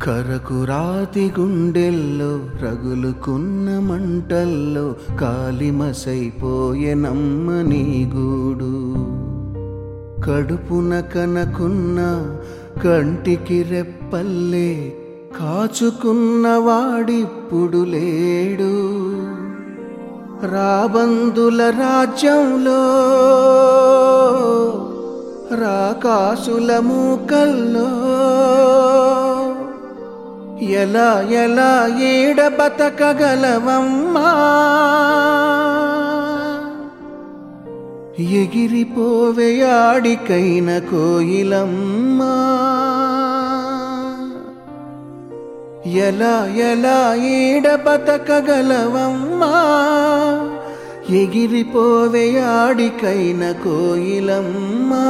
కరకురాతి గుండెల్లో రగులుకున్న మంటల్లో కాలిమసైపోయెనమ్మ నీ గూడు. కడుపున కనకున్న కంటికి రెప్పల్లే కాచుకున్న వాడిప్పుడు లేడు. రాబందుల రాజ్యంలో రాకాసుల మూకల్లో ఎలా ఎలా ఏడ బతకగలవమ్మా. ఎగిరిపోవే ఆడికైన కోయిలమ్మా. ఎలా ఎలా ఏడ బతకగలవమ్మా. ఎగిరిపోవే ఆడికైన కోయిలమ్మా.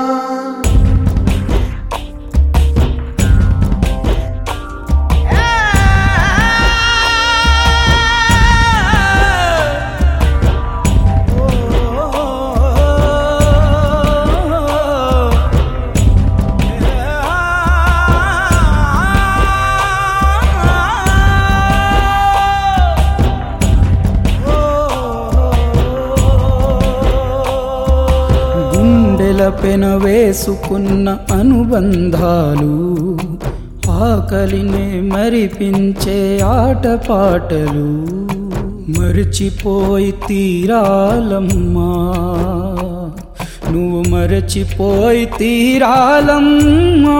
పెన వేసుకున్న అనుబంధాలు ఆకలినే మరిపించే ఆటపాటలు మరిచిపోయి తీరాలమ్మా. నువ్వు మరచిపోయి తీరాలమ్మా.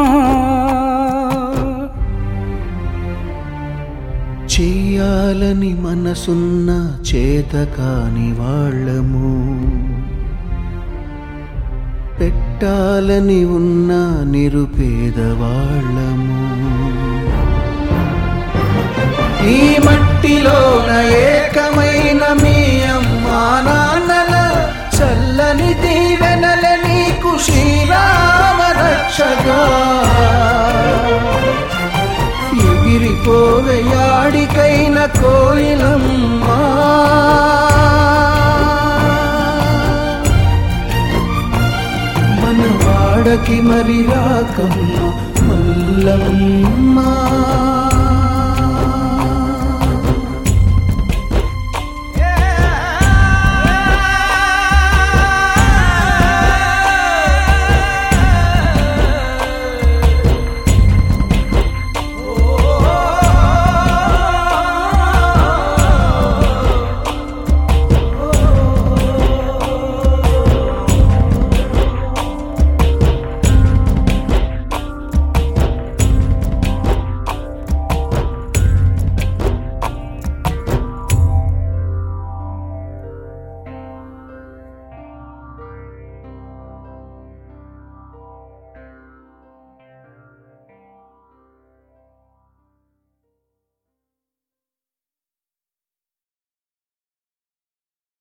చెయ్యాలని మనసున్న చేతకాని వాళ్ళము, పెట్టాలని ఉన్న నిరుపేదవాళ్ళము. ఈ మట్టిలోన ఏకమైన మీ అమ్మా నాన్నల చల్లని దీవెనల నీకు శ్రీరామ రక్షగా. ఎగిరిపోవే యాడికైన కోయిలమ్మా. వాడకి మరి రాకమ్మ మల్లమ్మ.